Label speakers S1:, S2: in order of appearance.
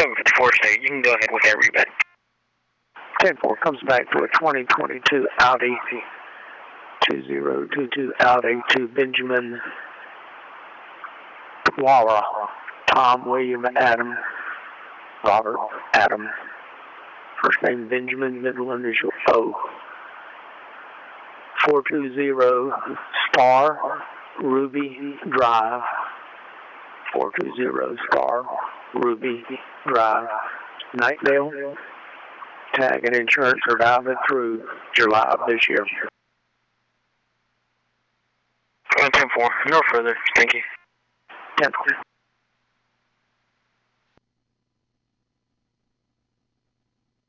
S1: 754 state. You can go ahead with that rebate.
S2: 10-4 comes back to a 2022 Audi 2022 Audi to Benjamin Waller, Tom, William, Adam, Robert, Adam. First name Benjamin, middle initial O. 420 Star Ruby Drive. 420 Star Ruby Drive. Nightdale. Tag and insurance are valid through July of this year.
S1: 10-4. No further. Thank you.
S2: 10-4.